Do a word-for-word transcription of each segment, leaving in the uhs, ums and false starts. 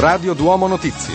Radio Duomo Notizie.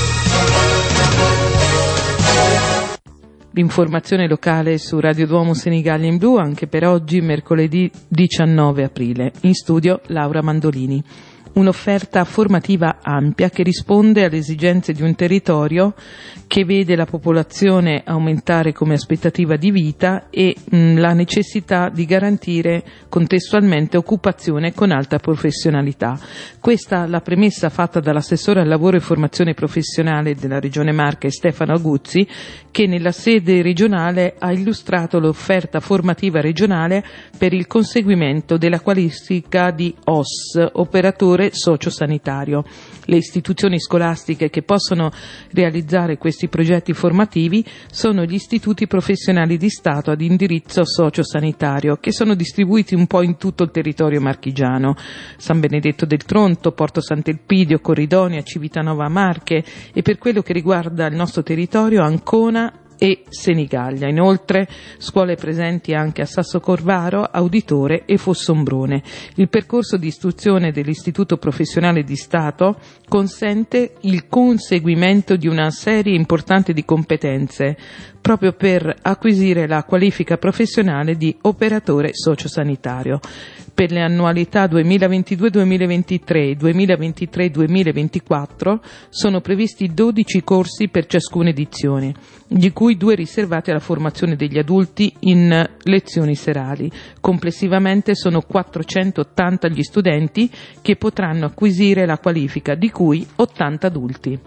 L'informazione locale su Radio Duomo Senigallia in Blu anche per oggi, mercoledì diciannove aprile. In studio Laura Mandolini. Un'offerta formativa ampia che risponde alle esigenze di un territorio che vede la popolazione aumentare come aspettativa di vita e mh, la necessità di garantire contestualmente occupazione con alta professionalità. Questa è la premessa fatta dall'assessore al lavoro e formazione professionale della Regione Marche Stefano Aguzzi, che nella sede regionale ha illustrato l'offerta formativa regionale per il conseguimento della qualifica di O S, operatore sociosanitario. Le istituzioni scolastiche che possono realizzare questi progetti formativi sono gli istituti professionali di Stato ad indirizzo sociosanitario, che sono distribuiti un po' in tutto il territorio marchigiano: San Benedetto del Tronto, Porto Sant'Elpidio, Corridonia, Civitanova Marche e, per quello che riguarda il nostro territorio, Ancona e Senigallia. Inoltre scuole presenti anche a Sassocorvaro, Auditore e Fossombrone. Il percorso di istruzione dell'Istituto Professionale di Stato consente il conseguimento di una serie importante di competenze proprio per acquisire la qualifica professionale di operatore sociosanitario. Per le annualità duemilaventidue duemilaventitré e duemilaventitré duemilaventiquattro sono previsti dodici corsi per ciascuna edizione, di cui due riservati alla formazione degli adulti in lezioni serali. Complessivamente sono quattrocentottanta gli studenti che potranno acquisire la qualifica, di cui ottanta adulti.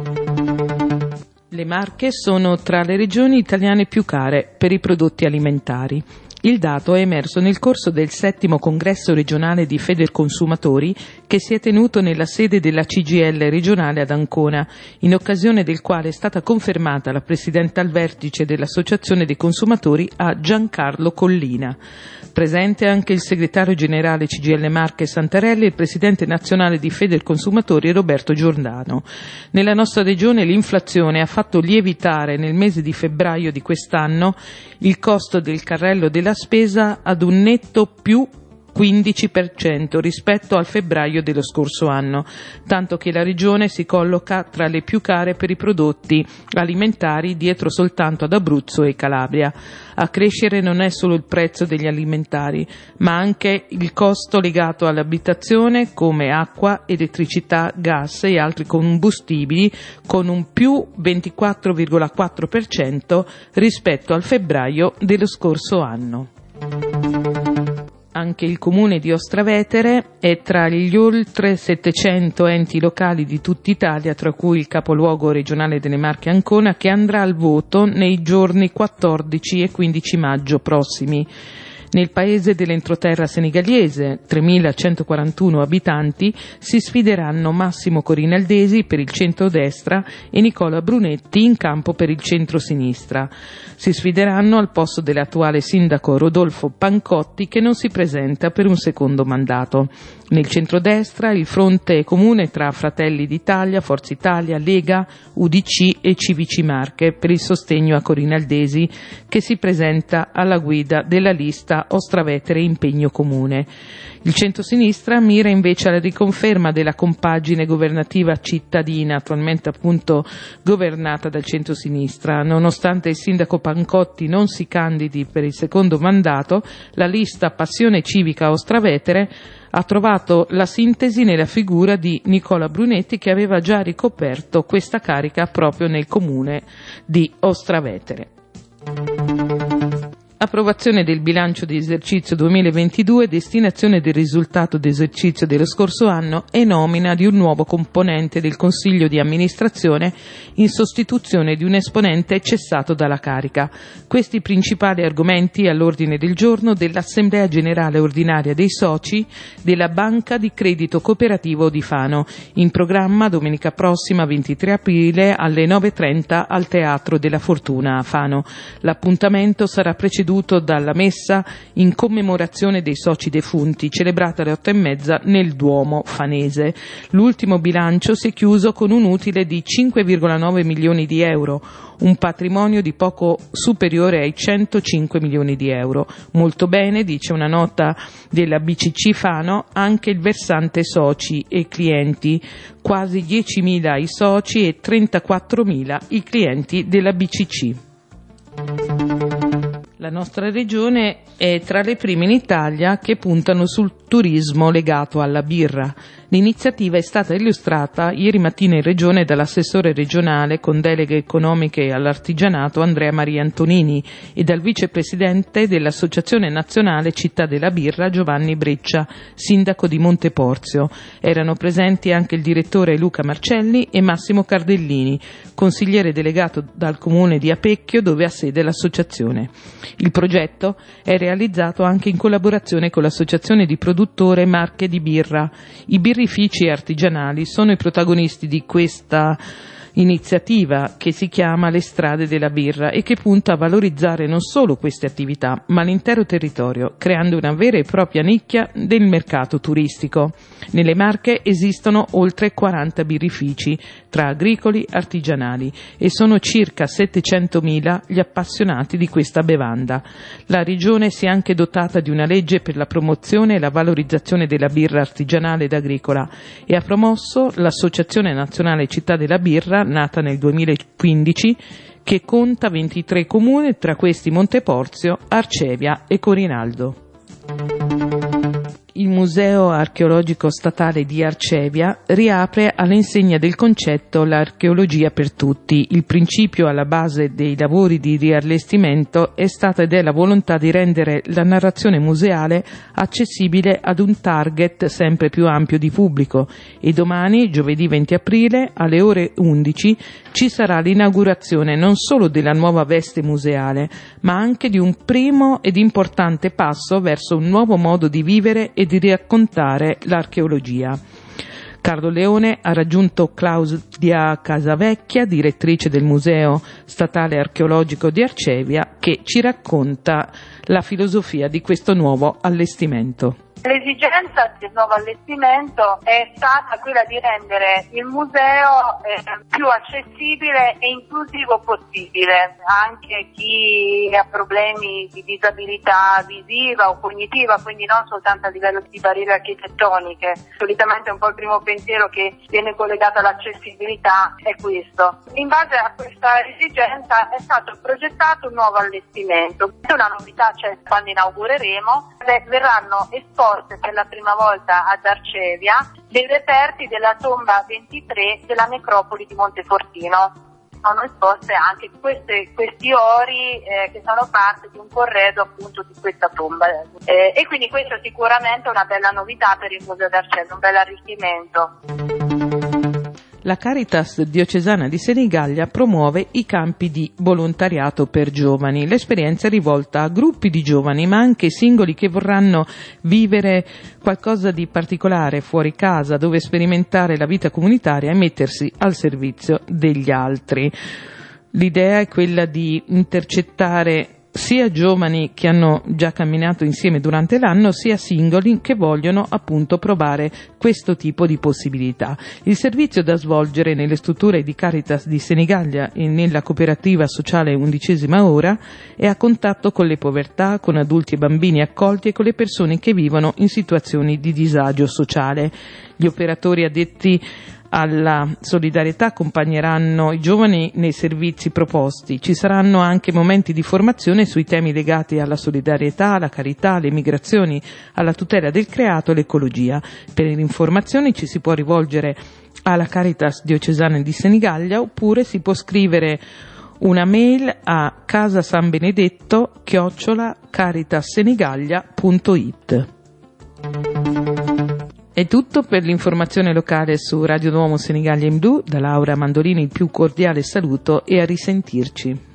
Le Marche sono tra le regioni italiane più care per i prodotti alimentari. Il dato è emerso nel corso del settimo congresso regionale di Federconsumatori che si è tenuto nella sede della C G I L regionale ad Ancona, in occasione del quale è stata confermata la presidente al vertice dell'Associazione dei Consumatori a Giancarlo Collina. Presente anche il segretario generale C G I L Marche Santarelli e il presidente nazionale di Federconsumatori Roberto Giordano. Nella nostra regione l'inflazione ha fatto lievitare nel mese di febbraio di quest'anno il costo del carrello della spesa ad un netto più quindici per cento rispetto al febbraio dello scorso anno, tanto che la regione si colloca tra le più care per i prodotti alimentari, dietro soltanto ad Abruzzo e Calabria. A crescere non è solo il prezzo degli alimentari, ma anche il costo legato all'abitazione come acqua, elettricità, gas e altri combustibili, con un più ventiquattro virgola quattro per cento rispetto al febbraio dello scorso anno. Anche il comune di Ostravetere è tra gli oltre settecento enti locali di tutta Italia, tra cui il capoluogo regionale delle Marche Ancona, che andrà al voto nei giorni quattordici e quindici maggio prossimi. Nel paese dell'entroterra senegaliese, tremilacentoquarantuno abitanti, si sfideranno Massimo Corinaldesi per il centro-destra e Nicola Brunetti in campo per il centro-sinistra. Si sfideranno al posto dell'attuale sindaco Rodolfo Pancotti, che non si presenta per un secondo mandato. Nel centrodestra il fronte è comune tra Fratelli d'Italia, Forza Italia, Lega, U D C e Civici Marche per il sostegno a Corinaldesi, che si presenta alla guida della lista Ostravetere Impegno Comune. Il centrosinistra mira invece alla riconferma della compagine governativa cittadina, attualmente appunto governata dal centrosinistra. Nonostante il sindaco Pancotti non si candidi per il secondo mandato, la lista Passione Civica Ostravetere ha trovato la sintesi nella figura di Nicola Brunetti, che aveva già ricoperto questa carica proprio nel comune di Ostravetere. Approvazione del bilancio di esercizio duemilaventidue, destinazione del risultato d'esercizio dello scorso anno e nomina di un nuovo componente del Consiglio di amministrazione in sostituzione di un esponente cessato dalla carica. Questi i principali argomenti all'ordine del giorno dell'Assemblea Generale Ordinaria dei Soci della Banca di Credito Cooperativo di Fano, in programma domenica prossima ventitré aprile alle nove e trenta al Teatro della Fortuna a Fano. L'appuntamento sarà preceduto preceduto dalla messa in commemorazione dei soci defunti, celebrata alle otto e mezza nel Duomo fanese. L'ultimo bilancio si è chiuso con un utile di cinque virgola nove milioni di euro, un patrimonio di poco superiore ai centocinque milioni di euro. Molto bene, dice una nota della B C C Fano, anche il versante soci e clienti, quasi diecimila i soci e trentaquattromila i clienti della B C C. La nostra regione è tra le prime in Italia che puntano sul turismo legato alla birra. L'iniziativa è stata illustrata ieri mattina in regione dall'assessore regionale con deleghe economiche all'artigianato Andrea Maria Antonini e dal vicepresidente dell'Associazione Nazionale Città della Birra Giovanni Breccia, sindaco di Monteporzio. Erano presenti anche il direttore Luca Marcelli e Massimo Cardellini, consigliere delegato dal comune di Apecchio dove ha sede l'associazione. Il progetto è realizzato anche in collaborazione con l'Associazione di Produttore Marche di Birra. I birrifici artigianali sono i protagonisti di questa iniziativa che si chiama Le Strade della Birra e che punta a valorizzare non solo queste attività, ma l'intero territorio, creando una vera e propria nicchia del mercato turistico. Nelle Marche esistono oltre quaranta birrifici, tra agricoli e artigianali, e sono circa settecentomila gli appassionati di questa bevanda. La Regione si è anche dotata di una legge per la promozione e la valorizzazione della birra artigianale ed agricola e ha promosso l'Associazione Nazionale Città della Birra, nata nel duemilaquindici, che conta ventitré comuni, tra questi Monteporzio, Arcevia e Corinaldo. Il Museo Archeologico Statale di Arcevia riapre all'insegna del concetto l'archeologia per tutti. Il principio alla base dei lavori di riallestimento è stata ed è la volontà di rendere la narrazione museale accessibile ad un target sempre più ampio di pubblico e domani, giovedì venti aprile, alle ore undici, ci sarà l'inaugurazione non solo della nuova veste museale, ma anche di un primo ed importante passo verso un nuovo modo di vivere e di raccontare l'archeologia. Carlo Leone ha raggiunto Claudia Casavecchia, direttrice del Museo Statale Archeologico di Arcevia, che ci racconta la filosofia di questo nuovo allestimento. L'esigenza del nuovo allestimento è stata quella di rendere il museo eh, più accessibile e inclusivo possibile, anche chi ha problemi di disabilità visiva o cognitiva, quindi non soltanto a livello di barriere architettoniche. Solitamente un po' il primo pensiero che viene collegato all'accessibilità è questo. In base a questa esigenza è stato progettato un nuovo allestimento. Una novità c'è quando inaugureremo, verranno esposti per la prima volta ad Arcevia dei reperti della tomba ventitré della necropoli di Montefortino. Sono esposte anche queste, questi ori eh, che sono parte di un corredo appunto di questa tomba eh, e quindi questo sicuramente è una bella novità per il Museo d'Arcevia, un bel arricchimento. La Caritas diocesana di Senigallia promuove i campi di volontariato per giovani. L'esperienza è rivolta a gruppi di giovani, ma anche singoli che vorranno vivere qualcosa di particolare fuori casa, dove sperimentare la vita comunitaria e mettersi al servizio degli altri. L'idea è quella di intercettare sia giovani che hanno già camminato insieme durante l'anno, sia singoli che vogliono appunto provare questo tipo di possibilità. Il servizio da svolgere nelle strutture di Caritas di Senigallia e nella cooperativa sociale Undicesima Ora è a contatto con le povertà, con adulti e bambini accolti e con le persone che vivono in situazioni di disagio sociale. Gli operatori addetti alla solidarietà accompagneranno i giovani nei servizi proposti. Ci saranno anche momenti di formazione sui temi legati alla solidarietà, alla carità, alle migrazioni, alla tutela del creato e all'ecologia. Per informazioni ci si può rivolgere alla Caritas diocesana di Senigallia oppure si può scrivere una mail a casasanbenedetto chiocciola caritassenigaglia punto it. È tutto per l'informazione locale su Radio Duomo Senigallia in Blu. Da Laura Mandolini il più cordiale saluto e a risentirci.